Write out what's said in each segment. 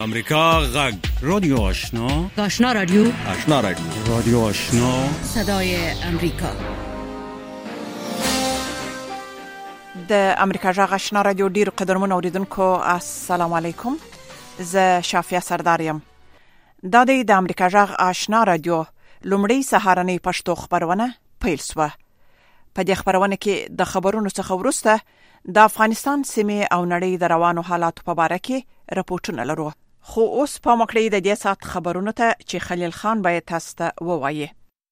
امریکا غږ رادیو آشنا آشنا رادیو رادیو آشنا صدای امریکا. د امریکا غږ آشنا رادیو ډیر قدرمن اوریدونکو السلام علیکم. زه شافیا سردارم. دا د امریکا غږ آشنا رادیو لومړی سهارنۍ پښتو خبرونه پیل شوه. په دې خبرونه کې د خبرونو څخه وروسته د افغانستان سیمه او نړۍ د روانو حالاتو په اړه کې راپورټونه لرو. خو اوس په مکړې د دې سات خبرونه ته چې خلیل خان باید تاسو ته ووایي.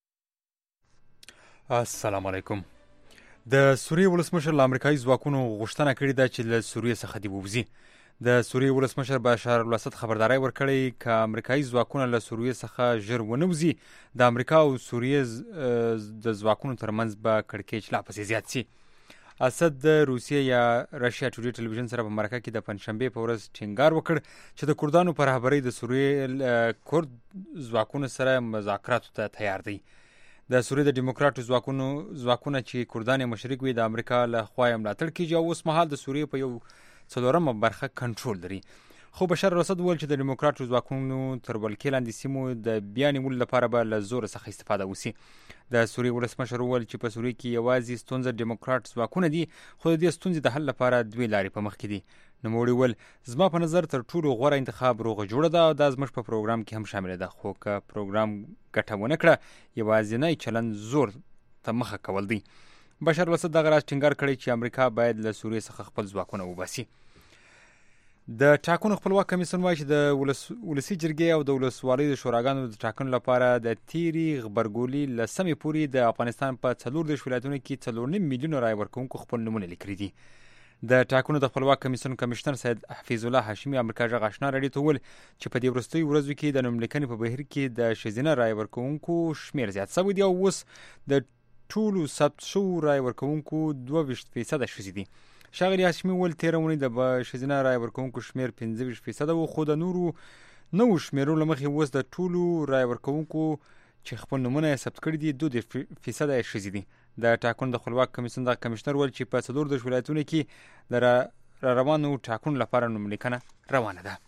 السلام علیکم. د سوریې ولسمشر له امریکایي ځواکونو غوښتنه کړې ده چې له سوریې څخه دې ووځي. د سوریې ولسمشر بشار الاسد خبرداري ورکړې چې امریکایي ځواکونه له سوریې څخه ژر ونوځي د امریکا او سوریې د ځواکونو ترمنځ به کړکېچ لا پسې زیات شي. اسد د روسیې یا رشیا ټوډې ټلویزیون سره په مرکه کې د پنځشنبه په ورځ ټینګار وکړ چې د کردانو پر رهبرۍ د سوریې کرد ځواکونو سره مذاکراتو ته تیار دي. د سوریې د ډیموکراټو ځواکونه چې کردان مشرک وي د امریکا له خوا ملاتړ کیږي او اوس مهال د سوریې په یو څلورمه برخه کنټرول لري. خو بشار الاسد وویل چې د ډیموکراټو ځواکونو تر ولکې لاندې سیمو د بیا نیولو لپاره به له زور څخه استفاده وشي. د سوریې ولسمشر وویل چې په سوریې کې یوازې ستونزه ډیموکراټ ځواکونه دي، خو د دې ستونزې د حل لپاره دوی لارې په مخ کې دي. نوموړي وویل زما په نظر تر ټولو غوره انتخاب روغه جوړه ده او دا زموږ په پروګرام کې هم شامل ده، خو که پروګرام ګټه ونه کړه یوازینی چلند زور ته مخه کول دی. بشار الاسد دغه راز ټینګار کړی چې امریکا باید له سوریې څخه خپل ځواکونه وباسي. د ټاکنو خپلواک کمیسیون وایي چې د ولسي جرګې او د ولسوالیو د شوراګانو د ټاکنو لپاره د تیری غبرګولي له سمې پورې د افغانستان په 14 ولایتونو کې 4.5 میلیونه رای ورکوونکو خپل نومونه لیکلي دي. د ټاکنو د خپلواک کمیسیون کمشنر سید حفیظ الله هاشمي امریکا غږ آشنا راډیو ته وویل چې په دې وروستیو ورځو کې د نوملیکنې په بهیر کې د ښځینه رای ورکوونکو شمیر زیات شوی دی او اوس د ټولو ثبت شوو رای ورکوونکو 22% ښځې دي. ښاغلي هاشمي وویل تېره اونۍ د ښځینه رای ورکوونکو شمیر 25% و، خو د نورو نوو شمیرو له مخې اوس د ټولو رای ورکوونکو چې خپل نومونه یې ثبت کړي دي 2% یې ښځې دي. د ټاکنو د خپلواک کمیسیون د کمشنر وویل چې په 14 ولایتونو کې د روانو ټاکنو لپاره نوملیکنه روانه ده.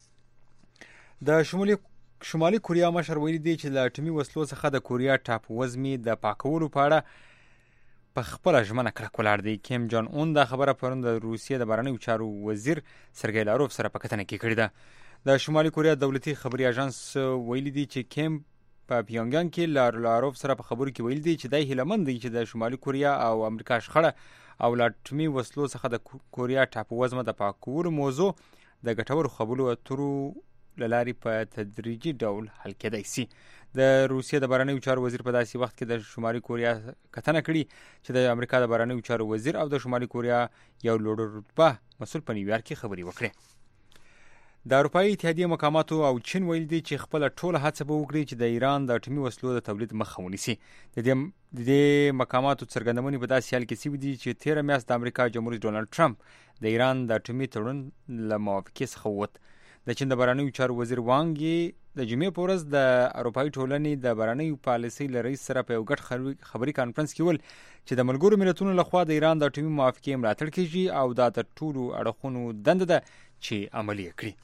د شمالي کوریا مشر ویلي دی چې له اټومي وسلو څخه د کوریا ټاپووزمې د پاکولو په اړه په خپله ژمنه کلک ولاړ دی. کیم جان اون دا خبره پرون د روسیې د بهرنیو چارو وزیر سرګی لاروف سره په کتنه کې کړې ده. د شمالي کوریا دولتي خبري اژانس ویلي دی چې کیم په پیونګیانګ کې لاروف سره په خبرو کې ویلي دی چې دای هیلهمند دی چې د شمالي کوریا او امریکا شخړه او له اټومي وسلو څخه د کوریا ټاپووزمه د پاکولو موضوع د ګټورو خبرو اترو له لارې په تدریجي ډول حل کېدای شي. د روسیې د بهرنیو چارو وزیر په داسې وخت کې د شمالي کوریا کتنه کړې چې د امریکا د بهرنیو چارو وزیر او د شمالي کوریا یو لوړ رتبه مسؤل په نیویارک کې خبرې وکړې. د اروپایي اتحادیې مقاماتو او چین ویل دي چې خپل ټوله هڅه به وکړي چې د ایران د اټومي وسلو د تولید مخه ونیسي. د دې مقاماتو څرګندونې په داسې حال کې شوي دي چې تېره میاشت د امریکا جمهور رئیس ډونالډ ټرمپ د ایران د اټومي تړون له موافقې څخه ووت. د چین د بهرنیو چارو وزیر وانګ یې د جمعې په ورځ د اروپایي ټولنې د بهرنیو پالیسۍ له رئیس سره په یو ګډ خبري کانفرنس کې ویل چې د ملګرو ملتونو لخوا د ایران د اټومي موافقې ملاتړ کیږي او دا د ټولو اړخونو دنده ده چې عملي کړي.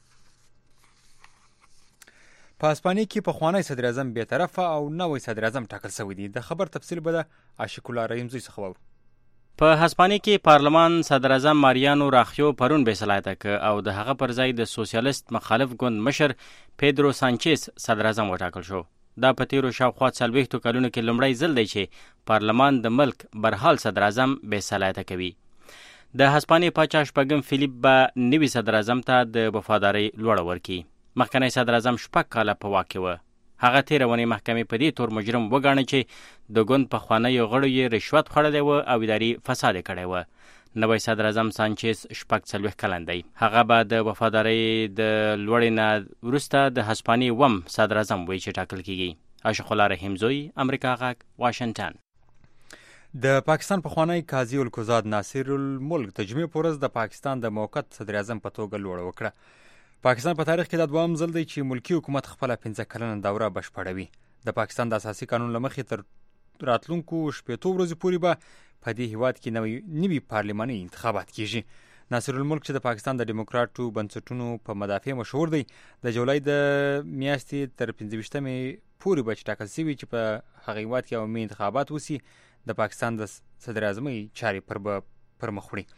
په اسپانیا کې پخوانی صدر اعظم بیطرفه او نوی صدر اعظم ټاکل شوی دی. د خبر تفصیل به د عاشق الله رحیم زوی څخه واورو. په هسپانیا کې پارلمان صدر اعظم ماریانو راخیو پرون بې صلاحیته کړ او د هغه پر ځای د سوسیالیست مخالف ګوند مشر پیدرو سانچز صدر اعظم وټاکل شو. دا په تیرو شاوخوا 40 کلونو کې لومړی ځل دی چې پارلمان د ملک برحال صدر اعظم بې صلاحیته کوي. د هسپانیا پاچا شپږم فلیپ به نوي صدر اعظم ته د وفادارۍ لوړه ورکړي. مخکنی صدر اعظم 6 کاله په واک کې و. هغه تېره اونۍ محکمې په دې تور مجرم وګاڼه چې د ګوند پخوانیو غړو یې رشوت خوړلی و او اداري فساد یې کړی و. نوی صدر اعظم سانچز 40 کلن دی. هغه به د وفادارۍ د لوړې نه وروسته د هسپانیې وم صدر اعظم وي چې ټاکل کیږي. عاشق الله رحیم زوی، امریکا غږ، واشنگټن. د پاکستان پخوانی قاضي القضات ناصر الملک د جمعې په ورځ د پاکستان د موقت صدر اعظم په توګه لوړه وکړه. پاکستان په تاریخ کې د دوام ځل دی چې ملکی حکومت خپل 15 کلنه دوره بشپړوي. د پاکستان د اساسي قانون لمخې تر راتلونکو 18 ورځې پورې به په دې هیواد کې نوي پارلماني انتخابات کیږي. ناصر الملک چې د پاکستان د ډیموکراټو بنسټونو په مدافع مشهور دی د جولای د میاشتې تر 15مې پورې به ټاکل شوي چې په هغه هیواد کې عمومي انتخابات وسي د پاکستان د صدر اعظمۍ چارې پر مخ وړي.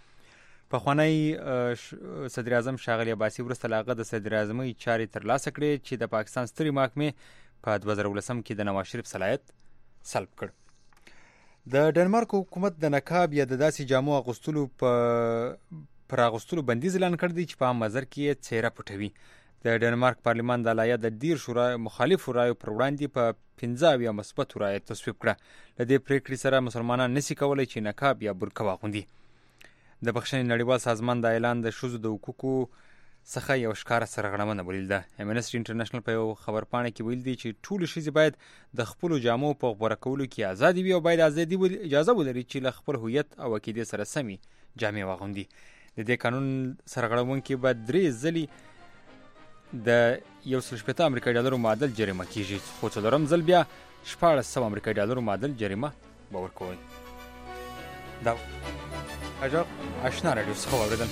پخوانی صدر اعظم شاغلی عباسي وروسته له هغه د صدر اعظمۍ چارې ترلاسه کړې چې د پاکستان سترې محکمې په 2019 کې د نواز شریف صلاحیت سلب کړ. د ډنمارک حکومت د نقاب یا د داسې جامو اغوستلو پر اغوستلو بندیز اعلان کړ دی چې په عام نظر کې یې څیره پټوي. د ډنمارک پارلمان د لایحه د 10 شورا مخالفو رایو پر وړاندې په 15 یا مثبت رایو تصویب کړه. د دې پریکړې سره مسلمانان نشي کولای چې نقاب یا برقه واغوندي. د بخښنې نړیوال سازمان د اعلان د ښځو د حقوقو څخه یو ښکاره سرغړونه بلل ده. امنسټي انټرنیشنل په یو خبرپاڼه کې ویل دي چې ټول ښځې باید د خپل جامو په غوړه کولو کې آزادي وي او باید اجازه ولري چې له خپل هویت او عقیدې سره سمي جامې واغوندي. د دې قانون سرغړونکي به 3 ځلې د 180 امریکایي ډالرو معادل جریمه کیږي، خو څلورم ځل بیا 1400 امریکایي ډالرو معادل جریمه به ورکوي. دا اجازه آشنا رادیو څخه واوریدل.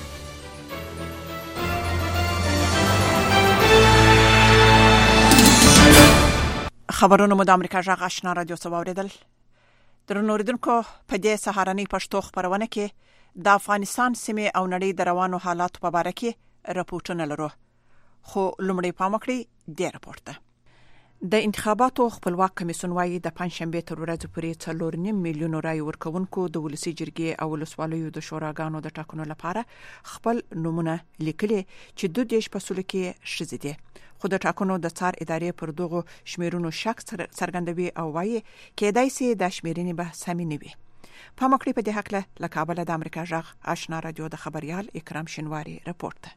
خبرونه مو د امریکا جغ آشنا رادیو څخه واوریدل. درنو اوریدونکو، په دې سهارنۍ پښتو خبرونه کې د افغانستان سیمه او نړۍ د روانو حالات په اړه کې راپورټونه لرو. خو لومړی پام وکړئ د راپورټ ته. د انتخاباتو خپلواک کمیسیون وايي د پنځشنبه تر ورځې پورې 4.5 میلیون رای ورکوونکو د ولسی جرګې او ولسوالیو د شوراګانو د ټاکنو لپاره خپل نمونه لیکلي چې 2 فصلو کې شزي دي. خو د ټاکنو د څار ادارې پر دغه شمیرونو شک څرګندوي او وايي کېدای شي د شمیرنې به سمې نه وي. په مکړی په دې حق له کابل د امریکا جغ آشنا رادیو د خبريال اکرام شنواری رپورت.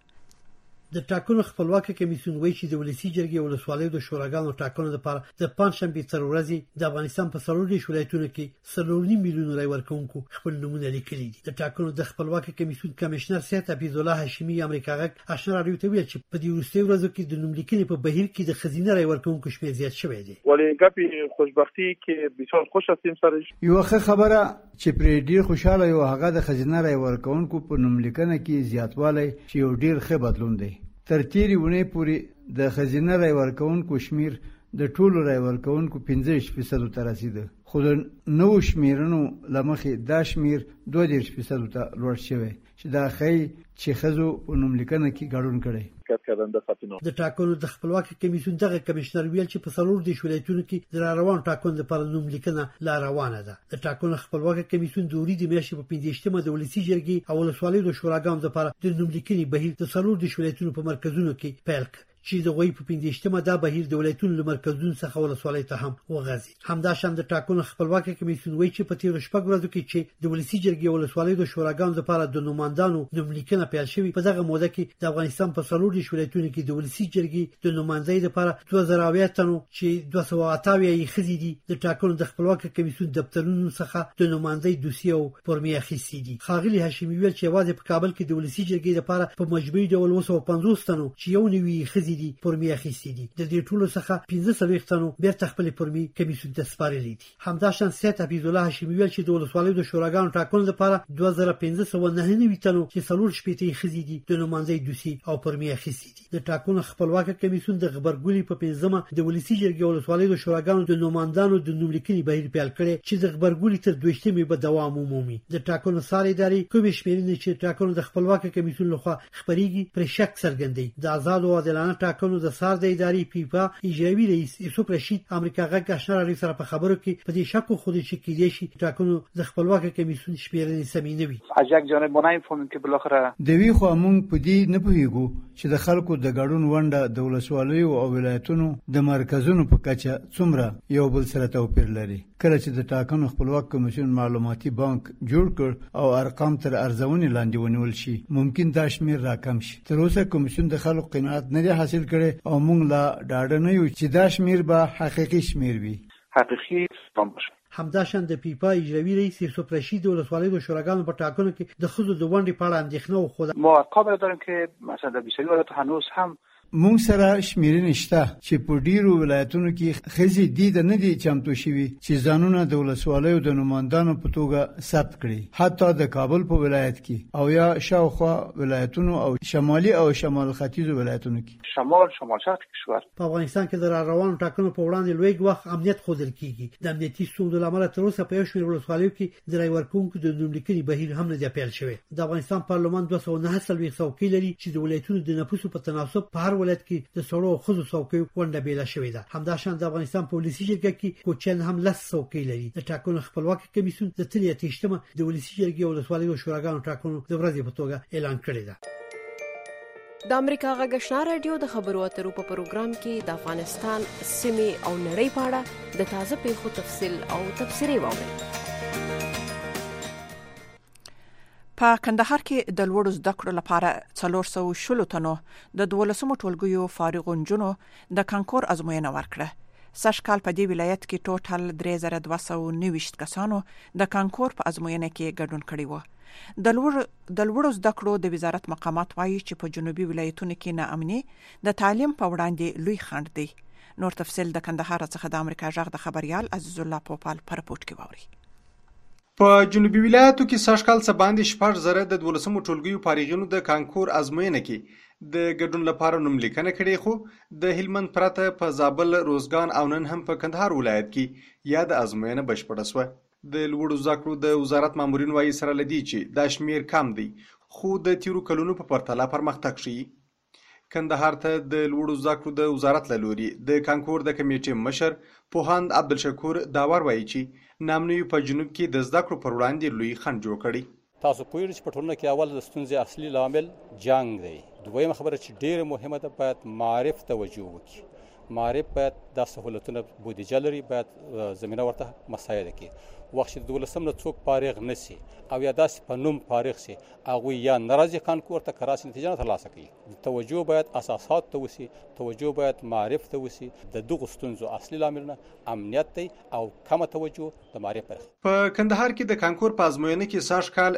د ټاکنو خپلواک کمیسیون وایي چې د ولسی جرګې او ولسوالیو د شوراګانو ټاکنو لپاره د پنځشنبه تر ورځې د افغانستان په 4 ولایتونو کې 4.5 میلیون رای ورکوونکو خپل نمونه لیکلي دي. د ټاکنو د خپلواک کمیسیون کمشنر سید حفیظ الله هاشمي امریکا غږ آشنا رادیو ته ویل چې په دې وروستي ورځو کې د نوملیکنې په بهیر کې د خزینه رای ورکوونکو شمېر زیات شوی دی. ولی ګپي خوشبختی کې بسیار خوش هستیم سره یو خبره چې پر ډیر خوشاله یو هغه د خزینه رای ورکوونکو په نوملیکنه کې زیاتوالی چې یو ډیر ښه بدلون دی. تر تیری ونې پورې د خزینه رای ورکوونکو شمیر د ټولو رای ورکوونکو 15% ته رسیده، خو د نو شمیرونو لمخې دا شمیر 2% ته لوړ شوی چې دا ښیي چې ښځو په نوملیکنه کې ګډون کړی. د ټاکنو د خپلواک کمیسیون دغه کمشنر ویل چې په 4 ولایتونو کې د روان ټاکنو لپاره نوملیکنه لا روانه ده. د ټاکنو خپلواک کمیسیون د ورځې د میاشتې په 15مه د ولسی جرګې او ولسوالیو د شوراګانو لپاره د نوملیکنې بهیر د 4 ولایتونو په مرکزونو کې پیل کړ چې د غوي په 15مه دا بهیر د ولایتونو له مرکزونو څخه ولسوالۍ ته هم وغځي. همدا شان د ټاکنو خپلواک کمیسیون وایي چې په تیر شپږ ورځو کې چې د ولسی جرګې او ولسوالیو د شوراګانو لپاره د نوماندانو نوملیکنه پیل شوې، په دغه موده کې د افغانستان په 4 ولایتونو کې د ولسی جرګې د نوماندۍ لپاره 2000 تنو چې 228 یې خزي دي د ټاکنو د خپلواک کمیسیون دفترونو څخه د نوماندۍ دوسیه او پرمي اخیستي دي. خاغلی هاشمي ویل چې یوازې په کابل کې د ولسی جرګې لپاره په مجموعي ډول 250 تنو چې یو نوي خزي دي پرمي اخیستي دي. د دې ټولو څخه 15 تنو بیرته خپل پرمي کمیسیون ته سپارلي دي. همدا شان سید حفیظ الله هاشمي ویل چې د ولسوالیو د شوراګانو ټاکنو لپاره 2599 تنو چې 4 خزي دي د نوماندۍ دوسیه او پرمي اخیستي دي. د ټاکنو خپلواک کمیسیون د خبرګولي په 15مه د ولسی جرګې او ولسوالیو د شوراګانو د نوماندانو د نوملیکنې بهیر پیل کړي چې د خبرګولي تر 2مې به دوام ومومي. د ټاکنو ساري ادارې کومې شمیرنې چې ټاکنو د خپلواک کمیسیون لخوا خبريږي پر شک څرګندوي. د آزاد او عادلانه ټاکنو د سار د ادارې پیپا اجرایي رئیس یوسف رشید امریکا غږ آشنا رادیو سره په خبرو کې په دې شک خو دې چې کېدې شي ټاکنو د خپلواک کمیسیون شمیرنې سمې نه وي. اجاک جانب مونږ فهمیم چې بالاخره دوی خو موږ په دې نه پوهیږو چې د خلکو د ګډون ونډه د ولسوالیو او ولایتونو د مرکزونو په کچه څومره یو بل سره توپیر لري. کله چې د ټاکنو خپلواک کمیسیون معلوماتي بانک جوړ کړ او ارقام تر ارزونې لاندې ونیول شي، ممکن دا شمیر راکم شي. تر اوسه کمیسیون د خلکو قناعت نه حاصل کړي او موږ لا ډاډه نه یو چې دا شمیر به حقيقي شمیر وي. حقيقي همدا شان د پیپا اجرایي رئیس یوسف رشید د ولسوالیو د شوراګانو په ټاکنو کې د خود د ونډې په اړه اندېښنه او خود ما قابل دارم که مثلا در 20 ولایت هنوز هم مونږ سره شمیرنې شته چې په ډیرو ولایتونو کې خزي د نه دي چمتو شوي چې ځانونه د ولسوالیو د نمائندانو په توګه ثبت کړي، حتی د کابل په ولایت کې او یا شاوخوا ولایتونو او شمالي او شمال ختیځو ولایتونو کې. شمال شرق کشور په افغانستان کې د روانو ټاکنو په وړاندې لوی وخت امنیت خوندل کیږي. د امنیتي ستونزو لامل تر اوسه په یو شمېر ولسوالیو کې د رای ورکوونکو د نوملیکنې بهیر هم نه دی پیل شوی. د افغانستان پارلمان 209 څوکۍ لري چې د ولایتونو د نفوسو په تناسب په هر ولایت کې د سړو او ښځو څوکۍ ونډه بیله شوې ده. همداشان د افغانستان پولیسي جرګه کې کوچن هم 10 څوکۍ لري. د ټاکنو خپلواکي کمیسیون د 38مه د ولسي جرګې او ولسوالیو شوراګانو ټاکنو د ورځې په توګه اعلان کړی ده. د امریکا غږ آشنا رادیو د خبرو اترو په پروګرام کې د افغانستان سیمې او نړۍ په اړه د تازه پیښو تفصیل او تبصرې واورئ. په کندهار کې د لوړو زده کړو لپاره 400 تنو د 12 ټولګیو فارغ نجونو د کانکور ازموینه ورکړه. سږکال په دې ولایت کې ټوټل 3290 کسانو د کانکور په ازموینه کې ګډون کړی و. د لوړو زده کړو د وزارت مقامات وایي چې په جنوبي ولایتونو کې ناامني د تعلیم په وړاندې لوی خنډ دی. نور تفصیل د کندهار څخه د امریکا غږ د خبريال عزیز الله پوپال پر رپورت کې ووري. په جنوبي ولایتو کې سږکال څه باندې 14,000 د 12 ټولګیو فارغینو د کانکور ازموینه کې د ګډون لپاره نوملیکنه کړې، خو د هلمند پرته په زابل، روزګان او نن هم په کندهار ولایت کې یا د ازموینه بشپړه شوه. د لوړو زده کړو د وزارت مامورین وایي سره لدی چې دا شمیر کم دی، خو د تیرو کلونو په پرتله پرمختګ شي. کندهار ته د لوړو زده کړو د وزارت له لوري د کانکور د کمیټې مشر پوهاند عبدالشکور داور وایي چې نامنوي په جنوب کې د زده کړو پر وړاندې لوی خنډ جوړ کړی. تاسو پوهیږئ چې په ټولنه کې اول د ستونزې اصلي لامل جنگ دی. دویمه خبره چې ډیره مهمه ده، باید معرف توجه وکړي. معرف باید د سہولتونو بودیجه لري، باید زمینه ورته مساعده کړي. وخت چې د 12 نه څوک فارغ نشي او یا داسې په نوم فارغ شي، هغوی یا ناراضي کانکور ته کراسي نتیجه نه ترلاسه کوي. توجه باید اساسات ته وشي، توجه باید معرف ته وشي. د دغو ستونزو اصلي لاملونه امنیت دی او کمه توجه د معرف برخه. په کندهار کې د کانکور په ازموینه کې سږکال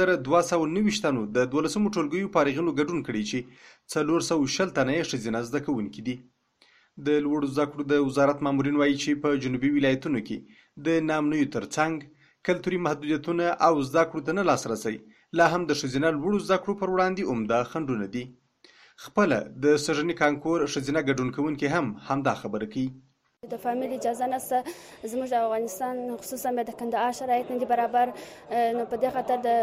3290 تنو د 12 ټولګیو فارغینو ګډون کړي چې 460 تنه یې ښځینه زده کوونکي دي. د لوړو زده کړو د وزارت مامورین وایي چې په جنوبي ولایتونو کې د نامنویو ترڅنګ کلتوري محدودیتونه او زده کړو ته نه لاسرسی لا هم د ښځینه لوړو زده کړو پر وړاندې عمده خنډونه دي. خپله د سږني کانکور ښځینه ګډون کوونکي هم همدا خبره کوي. د فامیل اجازه نشته، زموږ د افغانستان خصوصا د کندهار شرایط نه دي برابر، نو په دې خاطر د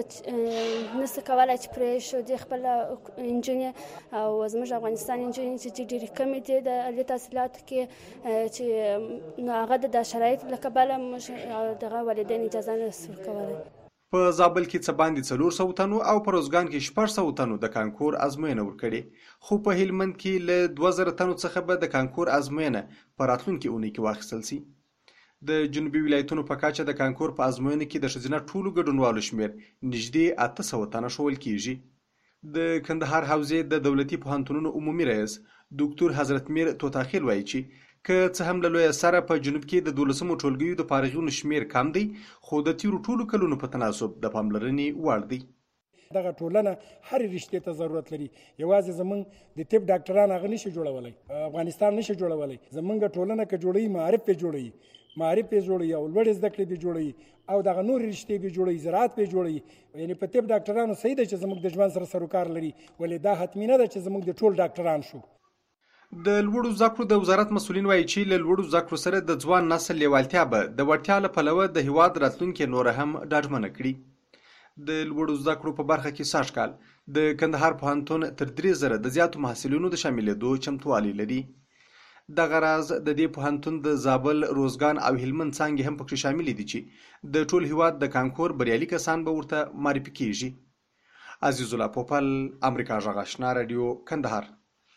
نشي کولای چې پرې شو د خپل انجینر او زموږ افغانستان انجینر چې ډېر کم دي د عالی تحصیلاتو کې چې نو هغه د شرایط لکبل موږ دغه والدین اجازه نه ورکولای. په زابل کې څه باندې 400 تنو او په روزګان کې 600 تنو د کانکور ازموینه ورکړي، خو په هلمند کې له 2000 تنو څخه به د کانکور ازموینه په راتلونکي اونۍ کې واخیستل شي. د جنوبي ولایتونو په کچه د کانکور په ازموینه کې د ښځینه ټولو ګډونوالو شمیر نږدې 800 تنه ښوول کیږي. د کندهار حوزې د دولتي پوهنتونونو عمومي رئیس ډاکټر حضرت میر توتاخیل وایي چې که څه هم له لویه سره په جنوب کې د 12 ټولګیو د فارغینو شمیر کم دی، خو د تیرو ټولو کلونو په تناسب د پاملرنې وړ دی. دغه ټولنه هر رشتې ته ضرورت لري. یوازې زمونږ د طب ډاکټران هغه نشي جوړولی، افغانستان نشي جوړولی. زمونږ ټولنه که جوړوي معرف به جوړوي او لوړې زده کړې به جوړوي او دغه نور رشتې به جوړوي، زراعت به جوړوي. یعنې په طب ډاکټرانو صحیح ده چې زمونږ د ژوند سره سروکار لري، ولې دا حتمي نه ده چې زمونږ د ټول ډاکټران شو. د لوړو زده کړو د وزارت مسؤلین وایي چې له لوړو زده کړو سره د ځوان نسل لیوالتیا به د وړتیا له پلوه د هیواد راتلونکي نور هم ډاډمنه کړي. د لوړو زده کړو په برخه کې سږکال د کندهار پوهنتون تر 3000 د زیاتو محصلینو د شاملېدو چمتووالی لري. دغه راز د دې پوهنتون د زابل، روزګان او هلمند څانګې هم پکې شاملې دي چې د ټول هیواد د کانکور بریالي کسان به ورته معرفي کیږي. عزیز الله پوپل، امریکا غږ آشنا رادیو، کندهار.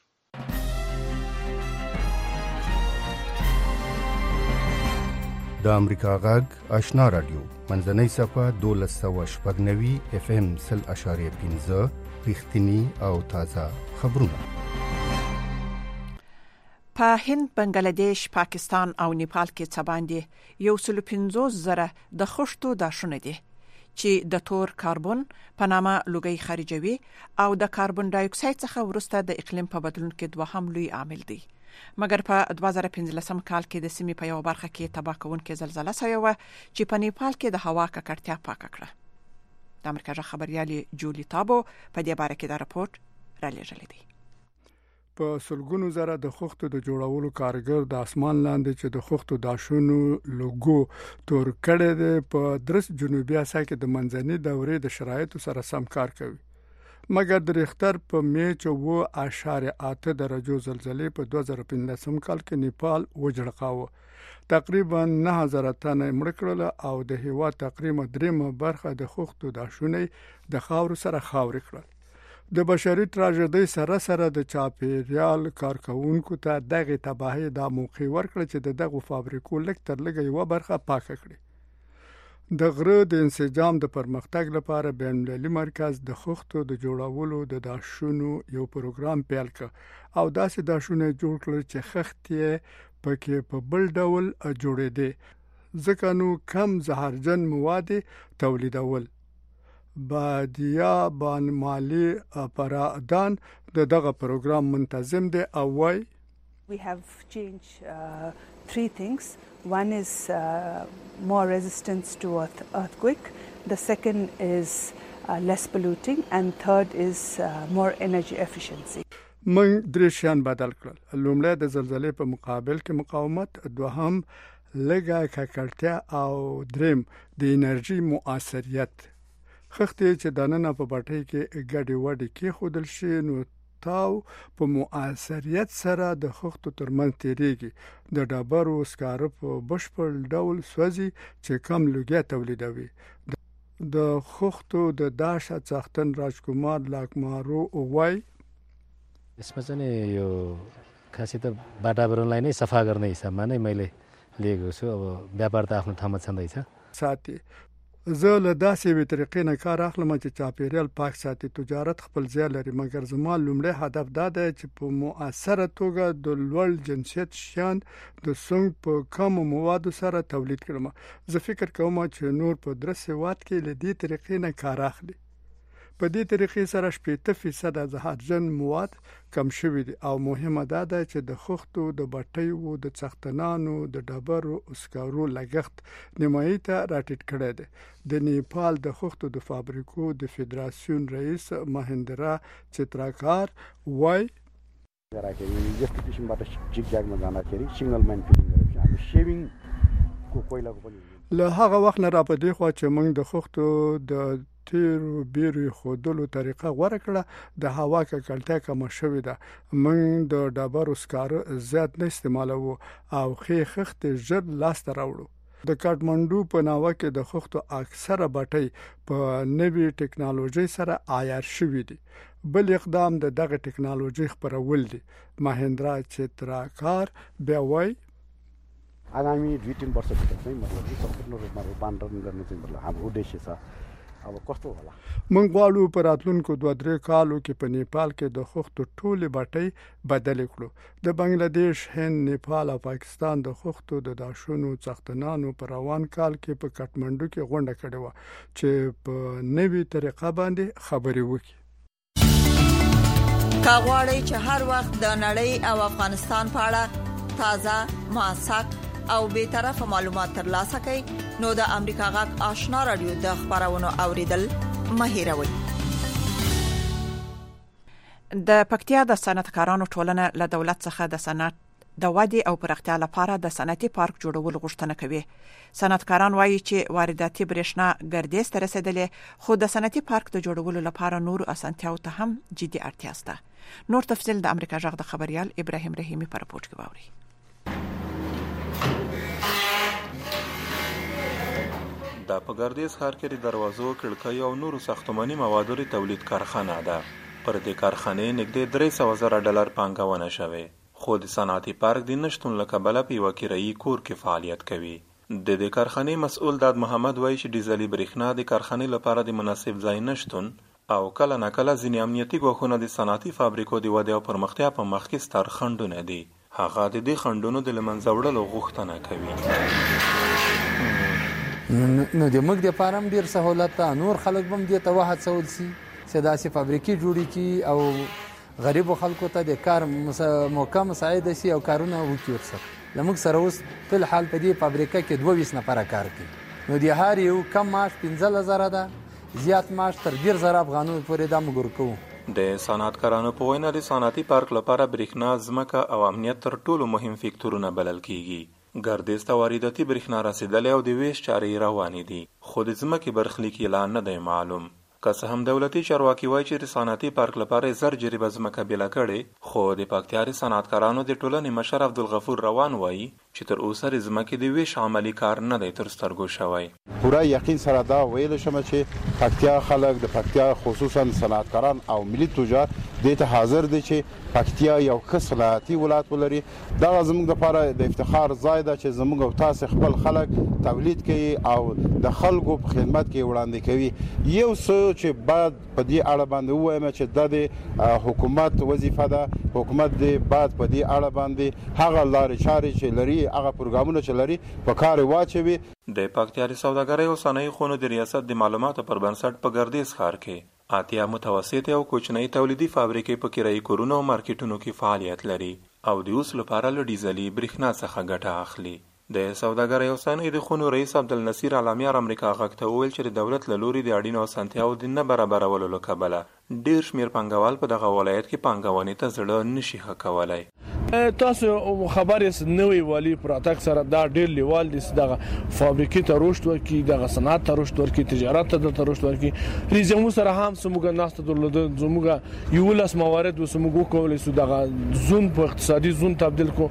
د امریکا غږ آشنا رادیو منځنۍ صفحه 1290 FM 0.5 رښتینی او تازه خبرونه. په هند، بنگلاديش، پاکستان او نیپال کې څه باندې 150,000 د خښتو داشونه دي چې د تور کاربن په نامه لوګي خارجوي او د کاربن ډای اکساید څخه وروسته د اقلیم په بدلون کې دوهم لوی عامل دی. مګر په 2015 کال کې د سیمې په یو برخه کې تباه کوونکې زلزلہ شوې و چې په نیپال کې د هوا ککړتیا پاکه کړه. د امریکا ژغ خبريالي جولي تابو په دې باره کې دا راپورټ را لېږلی دی. په سلګونو زره د خښتو د جوړولو کارګر د اسمان لاندې چې د خښتو داشونو لوګو تور کړي دي په درس جنوبي اسیا کې د منځني دورې د شرایطو سره سم کار کوي. مګر د ریختر په میچ 2.8 درجو زلزلې په 2015 کال کې نیپال وجړقاوه. تقریبا 9000 تنه مړ کړل او د هوا تقریبا 3 برخه د خښتو داشونه د خاور سره خاورې کړل. د بشري تراژیدي سره د چاپیریال کارکونکو ته دغه تباہي د موقع ورکړه چې دغه فابریکو لک تر لګي یو برخه پاکه کړي. د غره د انسجام د پرمختګ لپاره بین‌المللي مرکز د خښتو د جوړولو د داشونو یو پروګرام پیل کړ او داسې داشونه جوړ کړل چې خښتې پکې په بل ډول جوړېدي ځکه نو کم زهرجن مواد تولیدول. بادیا بان مالی پرادان دغه پروګرام منتظم دی او وای We have changed three things. One is more resistance to earthquake. The second is less polluting and third is more energy efficiency. من درې شیان بدل کړل. لومړی د زلزلې په مقابل کې مقاومت، دوهم لږه ککړتیا او دریم د انرژي مؤثریت. خښتې چې دننه په بټۍ کې ګډي وډي کې خودل شي نو تاو په مؤثریت سره د خښتو ترمنځ تیریږي. د ډبرو سکاره په بشپړ ډول سوځي چې کم لوګي تولیدوي. د خښتو د داشه څښتن راجکمار لاکمارو وای यसमा चाहिँ यो खासै त वातावरणलाई नै सफा गर्ने हिसाबमा नै मैले लिएको छु. अब व्यापार त आफ्नो ठाउँमा छँदैछ. साथी زه له داسې طریقې نه کار اخلم چې چاپیریال پاک ساتي. تجارت خپل ځای لري مګر زما لومړی هدف دا دی چې په مؤثره توګه د لوړ جنسیت شیان د سنگ په کم موادو سره تولید کړم. زه فکر کوم چې نور په درسه وات کې له دې طریقې نه کار اخلي. په دې طریقې سره 80% زهرجن مواد کم شوي دي او مهمه ده چې د خښتو د بټیو د څښتنانو د ډبرو اسکارو لګښت نیمایي ته راټیټ کړی دی. د نیپال د خښتو د فابریکو د فدراسیون رئیس مهندرا چتراکار وای यस्तो किसिमबाट जिगज्यागमा जाँदाखेरि सिग्नल म्यान फिलिङ गरेपछि हामी सेभिङको कोइलाको पनि له هغه وخت نه را پدې خو چې موږ د خښتو د تیرو بیرو خودلو طریقه غوړه کړه. د هوا ککړتیا کم شوې ده. موږ د ډبرو سکاره زیات نه استعمالوو او خښتې ژر لاس ته راوړو. د کاټمانډو په ناوه کې د خښتو اکثره بټۍ په نوې ټکنالوژي سره عیار شوې دي. بل اقدام د دغه ټکنالوژي خپرول دي. مهندرا چتراکار بیا وای आगामी 2-3 वर्षभित्र चाहिँ मतलब सम्पूर्ण रूपमा रूपान्तरण गर्ने चाहिँ मतलब हाम्रो उद्देश्य छ. अब कस्तो होला موږ غواړو په راتلونکو 2-3 کالو کې په نیپال کې د خښتو ټولې بټۍ بدل کړو. د بنگلاديش، هند، نیپال او پاکستان د خښتو د داشونو څښتنانو په روان کال کې په کاټمانډو کې غونډه کړې و چې په نوې طریقه باندې خبرې وکړي. کاغوري چې هر وخت د نړۍ او افغانستان په اړه تازه، موثق او به طرفه معلومات ترلاسه کړئ نو د امریکا غږ آشنا رادیو د خبرونو اوریدل مهیروي. د پکتیا د صنعتکارانو ټولنه له دولت څخه د صنعت د ودې او پراختیا لپاره د صنعتي پارک جوړولو غوښتنه کوي. صنعتکاران وایي چې وارداتي برېښنا ګردیز ته رسیدلې خو د صنعتي پارک د جوړولو لپاره نور اسانتیاو ته هم جدي اړتیا شته. نور تفصیل د امریکا غږ د خبريال ابراهیم رحیمی په راپورټ کې واوري. د پګردیز ښار کې د دروازو، کړکۍ او نورو ساختماني موادو تولید کارخانه ده. پر دې کارخانې نږدې $300,000 پانګونه شوې. خو د صنعتي پارک د نشتون له کبله په یوه کرایي کور کې فعالیت کوي. د دې کارخانې مسؤل داد محمد وایي چې ډیزلي برېښنا د کارخانې لپاره د مناسب ځای نشتون او کله ناکله ځینې امنیتي ګواښونه د صنعتي فابریکو د ودې او پرمختیا په مخ کې ستر خنډونه دي. هغه د دې خنډونو د له منځه وړلو غوښتنه کوي. نو د موږ د پارم ډیر سہولت نور خلک هم دې ته وهڅول شي چې داسې فابریکې جوړې کړي او غریبو خلکو ته د کار موقع مساعده شي او کارونه وکړي ورسره. زموږ سره اوس فی الحال په دې فابریکه کې 22 نفره کار کوي. نو د هر یو کم معاش 15000 ده، زیات معاش تر 10000 افغانو پورې دا موږ ورکوو. د صنعتکارانو په وینا د صنعتي پارک لپاره برېښنا، ځمکه او امنیت تر ټولو مهم فکتورونه بلل کیږي. ګردیز ته وارداتي برېښنا رسیدلې او د ویش چارې روانې دي، خو د ځمکې برخلیک اعلان نه دی معلوم. که څه هم دولتي چارواکي وایي چې د صنعتي پارک لپاره زر جریبه ځمکه بیله کړې، خو د پکتیا د صنعتکارانو د ټولنې مشر عبدالغفور روان وایي چې تر اوسه د ځمکې د ویش عملي کار نه دی تر سترګو شوی. پوره یقین سره دا ویل شم چې پکتیا خلک د پکتیا خصوصا صنعتکاران او ملي تجار دې ته حاضر دي چې پکتیا یو ښه صنعتي ولایت ولري. دا زموږ لپاره د افتخار ځای ده چې زموږ او تاسو خپل خلک تولید کوي او د خلکو په خدمت کې وړاندې کوي. یو څه چې بعد په دې اړه باندې وایم چې د حکومت وظیفه ده، حکومت دې بعد په دې اړه باندې هغه لارې چارې چې لري، هغه پروګرامونه چې لري په کار واچوي. د پکتیا د سوداګرۍ او صنایع خونو د ریاست د معلوماتو پر بنسټ په ګردیز ښار کې 8 متوسطې او کوچنۍ تولیدي فابریکې په کرایي کورونو او مارکیټونو کې فعالیت لري او د اوس لپاره له ډیزلي برېښنا څخه ګټه اخلي. د سوداګرۍ او صنایع د خونو رئیس عبدالنصیر علامیار امریکا غږ ته وویل چې د دولت له لوري د اړینو اسانتیاوو د نه برابرولو له کبله ډیر شمیر پانګوال په دغه ولایت کې پانګونې ته زړه نشي ښه کولی. تاسو خبر یې نوې والی پراتک سره دا ډیر لیوال دي دغه فابریکې ته رشد ورکړي، دغه صنعت ته رشد ورکړي، تجارت ته رشد ورکړي. ریزمو سره هم سموګه ناسته درلوده، زموږه یو لاس موارد وسموګو کولای سو دغه زون په اقتصادي زون تبدیل کو،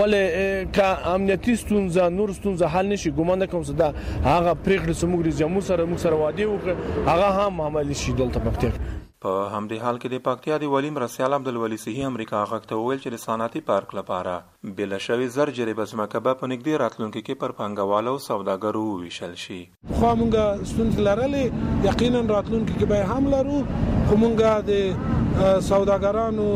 ولې ک امنیتي ستونزه نور ستونزه حل نشي. ګومان کوم چې دا هغه پریکړه سموګ ریزمو سره موږ سره وادي وکړه، هغه هم عملي شي دلته پکتیا. په همدې حال کې د پکتیا د والی مرسیال عبدالولي صحي امریکا غږ ته وویل چې د صنعتي پارک لپاره بیله شوې زر جریبه ځمکه به په نږدې راتلونکي کې پر پانګوالو او سوداګرو وویشل شي. خو موږ ستونزې لرلې، یقینا راتلونکي کې به هم لرو، خو موږ د سوداګرانو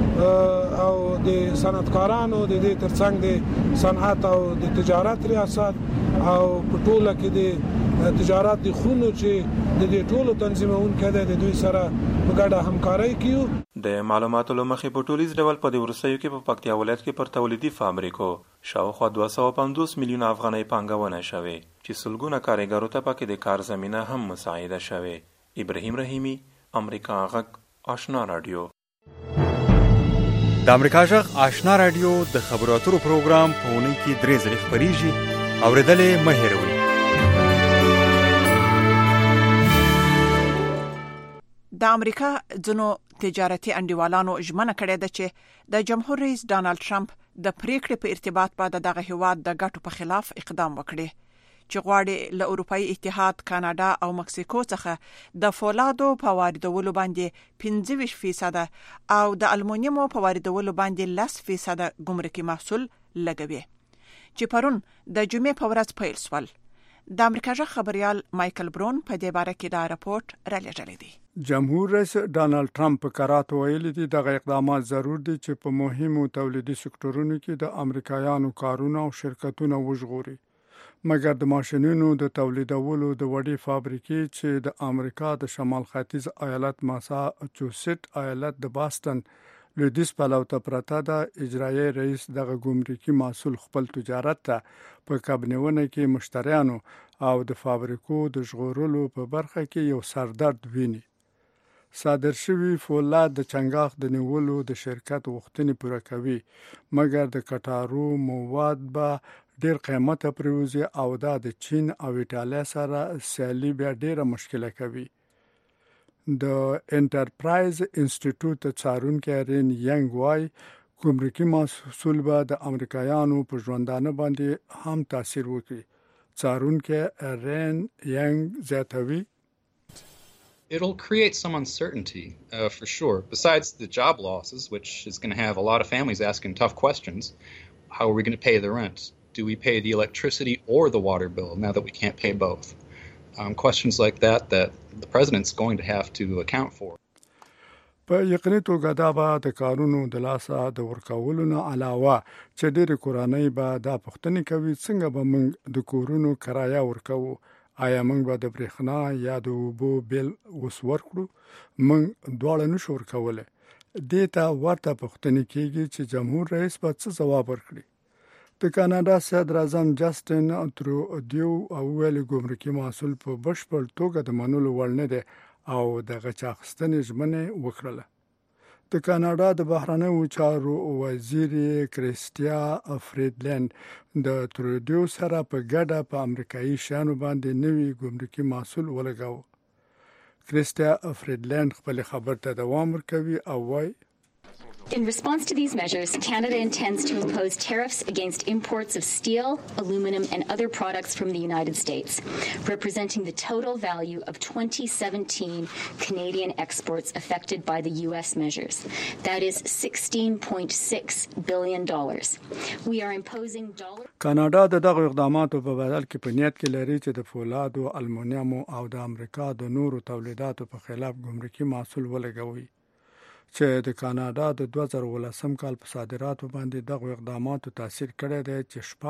او د صنعتکارانو د دې ترڅنګ د صنعت او د تجارت ریاست او په ټوله کې د تجارت د خونو چې د دې ټولو تنظیمون کده د دوی سره په ګډه همکاري کیو. د معلوماتو له مخې په ټولیز ډول په دې ورسېو کې په پکتیا ولایت کې پر تولیدي فابریکو شاوخوا 250 میلیون افغانۍ پانګونه شوې چې سلګونه کارګرو ته پکې د کار زمینه هم مساعده شوې. ابراهیم رحیمی، امریکا غږ، آشنا رادیو. د امریکا غږ آشنا رادیو د خبرو اترو پروګرام په اونۍ کې 3 ځلې خپرېږي، اورېدل مه هېروئ. د امریکا ځینو تجارتي انډیوالانو ژمنه کړې ده چې د جمهور رئیس ډانلډ ټرمپ د پریکړې په ارتباط بعد دغه هیواد د ګټو په خلاف اقدام وکړي چې غواړي له اروپאי اتحاد، کاناډا او مکسیکو څخه د فولادو په واردولو باندې 25% او د المونیمو په واردولو باندې 10% ګمرکي محصول لګوي چې پرون د جمعې په ورځ پیل شول. د امریکا ژغ خبريال مايكل برون په دې باره کې دا راپورټ رالیږلی دی. جمهور رئیس ډانلډ ټرمپ په قرات ویلي دي دغه اقدامات ضرور دي چې په مهمو تولیدي سکتورونو کې د امریکایانو کارونه او شرکتونه وژغوري، مګر د ماشینونو د تولیدولو د وړې فابریکې چې د امریکا د شمال ختیځ ایالت ماساچوسټ ایالت د باستن لویدیځ پلو ته پرته د اجرایي رئیس دغه ګمرکي محصول خپل تجارت ته په کابینونه کې مشتریانو او د فابریکو د ژغورلو په برخه کې یو سردرد ویني. صادر شوی فولاد د چنګاخ د نیولو د شرکت غوښتنې پوره کوي، مګر د کټارو مواد به ډیر قیمته پریوزي او دا د چین او ایټالیا سره سیالي بیا ډیره مشکله کوي. د انټرپرایز انسټیټیوټ څارونکي رین ینګ وای ګمرکي محصول به د امریکایانو په ژوندانه باندې هم تاثیر وکړي. څارونکي رین ینګ زیاتوي It'll create some uncertainty, for sure. Besides the job losses, which is going to have a lot of families asking tough questions. How are we going to pay the rent? Do we pay the electricity or the water bill now that we can't pay both? Questions like that the president's going to have to account for. په یقیني توګه دا به د کارونو د لاسه د ورکولو نه علاوه چې ډېرې کورنۍ به دا پوښتنې کوي څنګه به موږ د کورونو کرایه ورکوو، آیا موږ به د برېښنا یا د اوبو بیل اوس ورکړو؟ موږ دواړه نشو ورکولی. دې ته ورته پوښتنې کېږي چې جمهور رئیس به څه ځواب ورکړي. د کاناډا صدر اعظم جسټن ترودیو ویلي ګمرکي محصول په بشپړ توګه د منلو وړ نه دی او د غچ اخیستنې ژمنه وکړله. د کاناډا د بهرنیو چارو وزیر کریستیا فریدلند د ترودیو سره په ګډه په امریکایي شیانو باندې نوي ګمرکي محصول ولګاوه. کریستیا فریدلند خپل خبر ته دوام ورکوي او وایي In response to these measures, Canada intends to impose tariffs against imports of steel, aluminum, and other products from the United States, representing the total value of 2017 Canadian exports affected by the U.S. measures. That is $16.6 billion. We are imposing کاناډا د دغه اقداماتو په بدل کې په نیت کې لري چې د فولادو، المونیمو او د امریکا د نورو تولیداتو په خلاف ګمرکي محصول ولګوي. چې د کاناډا د 2018 کال په صادراتو باندې دغه اقداماتو تاثیر کړی دی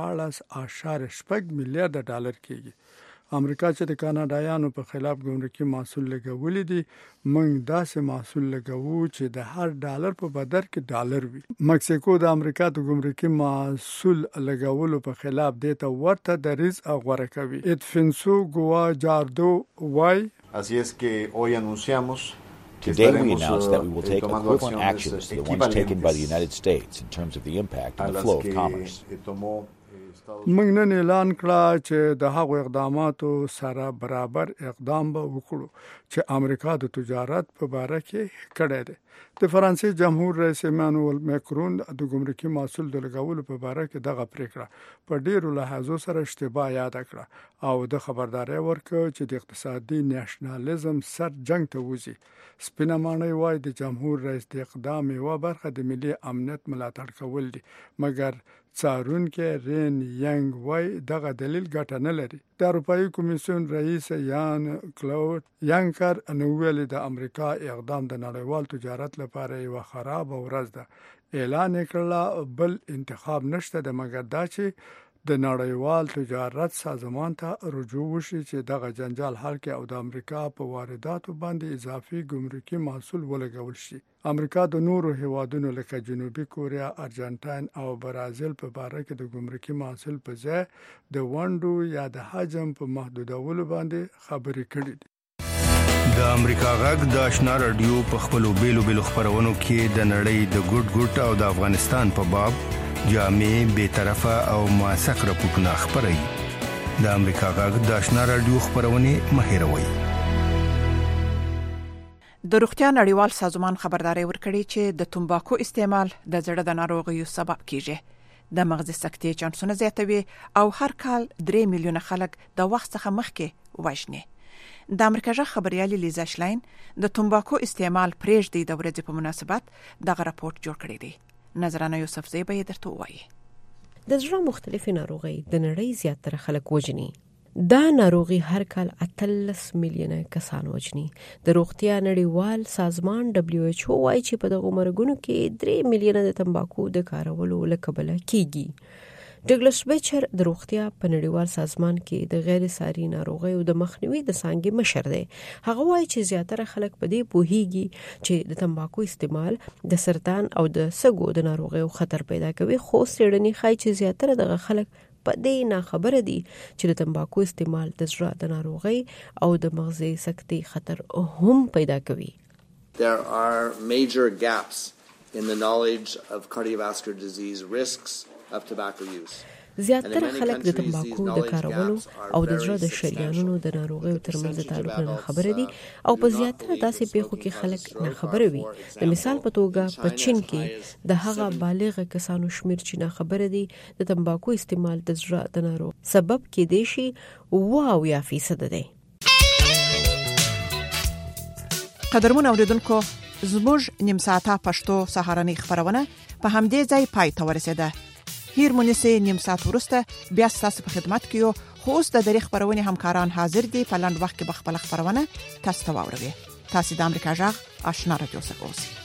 چې 14.8 میلیارډ ډالر کېږي. امریکا چې د کاناډایانو په خلاف ګمرکي محصول لګولې دي، موږ داسې محصول لګوو چې د هر ډالر په بدل کې ډالر وي. مکسیکو د امریکا د ګمرکي محصول لګولو په خلاف د ته ورته دریځ غوره کوي. ادفنسو ګواجاردو وای Así es que hoy anunciamos Today we announced that we will take equivalent actions to the ones taken by the United States in terms of the impact on the flow of commerce. موږ نن اعلان کړه چې د هغو اقداماتو سره برابر اقدام به وکړو چې امریکا د تجارت په باره کې کړی دی. د فرانسې جمهور رئیس ایمانوئل ماکرون د ګمرکي محصول د لګولو په باره کې دغه پریکړه په ډیرو لحاظو سره اشتباه یاد کړه او د خبرداري ورکړه چې د اقتصادي نېشنالیزم سر جنگ ته وځي. سپینه ماڼۍ وایي د جمهور رئیس د اقدام یوه برخه د ملي امنیت ملاتړ کول دي، مګر څارونکي رین ینګ وای دغه دلیل ګټه نه لري. د اروپایي کمیسیون رئیس یان کلود یانکر نو ویلي د امریکا اقدام د نړیوال تجارت لپاره یو خراب ورځ ده. اعلان کړل بل انتخاب نشته د مګر دا چې د نړیوال تجارت سازمان ته رجوع وشي چې دغه جنجال حل کړي او د امریکا په وارداتو باندې اضافي ګمرکي محصول ولګول شي. امریکا د نورو هیوادونو لکه جنوبي کوریا، ارجنټاین او برازیل په باره کې د ګمرکي محصول په ځای د ونډو یا د حجم په محدودولو باندې خبرې کړې دي. د امریکا غږ د آشنا رادیو په خپلو بیلو خبرونو کې د نړۍ د ګډ او د افغانستان په باب جامع، بی‌طرفه او موثق راپورټونه خپروي. د امریکا غږ د آشنا رادیو خبرونه مهیروي. د روغتیا نړیوال سازمان خبرداري ورکړي چې د تمباکو استعمال د زړه د ناروغیو سبب کیږي، د مغز سکتې چانسونه زیاتوي او هر کال 3 میلیونه خلک د وخت څخه مخکې وژني. د امریکا ژغ خبريالي لیزا شلاین د تمباکو استعمال پرېږدي د ورځې په مناسبت دغه راپورټ جوړ کړی دی. نظرانه یوسف زی به درته وایي. د زړه مختلفې ناروغۍ د نړۍ زیاتره خلک وژني. دا ناروغي هر کال 13 میلیونه کسان وژني. د روغتیا نړیوال سازمان WHO وايي چې په دغه مرګونو کې 3 میلیونه د تمباکو د کارولو له کبله کیږي. ډګلس بیچر د روغتیا په نړیوال سازمان کې د غیر ساري ناروغیو د مخنیوي د څانګې مشر دی. هغه وایي چې زیاتره خلک په دې پوهیږي چې د تمباکو استعمال د سرطان او د سږو د ناروغیو خطر پیدا کوي، خو څېړنې ښایي چې زیاتره دغه خلک په دې نه خبره دي چې د تمباکو استعمال د زړه د ناروغۍ او د مغز سکتې خطر هم پیدا کوي. There are major gaps in the knowledge of cardiovascular disease risks of tobacco use. زیاتره خلک د تمباکو د کارولو او د زړه د شریانونو د ناروغیو ترمنځ تعلق نه خبره دي او په زیاتره داسې پیښو کې خلک نه خبره وي. د مثال په توګه په چین کې د هغه بالغ کسانو شمیر چې نه خبره دي د تمباکو استعمال د زړه د ناروغ سبب کېدای شي 80% دی. قدرمن اوریدونکو، زموږ نیم ساعته پښتو سهارنۍ خبرونه په همدې ځای پای ته ورسېده. هیر مونږه نیم ساعت ورسته بیا تاسو په خدمت کې یو، خو اوس د دری خبرونه همکاران حاضر دي. په لاند وخت کې به خپل خبرونه تاسو ته واوروي. تاسو د امریکا جغ آشنا رادیو څخه اوسئ.